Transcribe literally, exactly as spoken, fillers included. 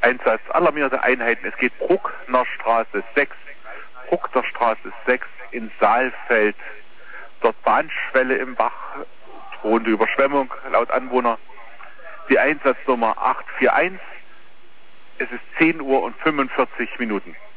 Einsatz alarmierter Einheiten. Es geht Bruckner Straße sechs, Bruckner Straße sechs in Saalfeld. Dort Bahnschwelle im Bach, drohende Überschwemmung laut Anwohner. Die Einsatznummer acht vier eins. Es ist zehn Uhr und fünfundvierzig Minuten.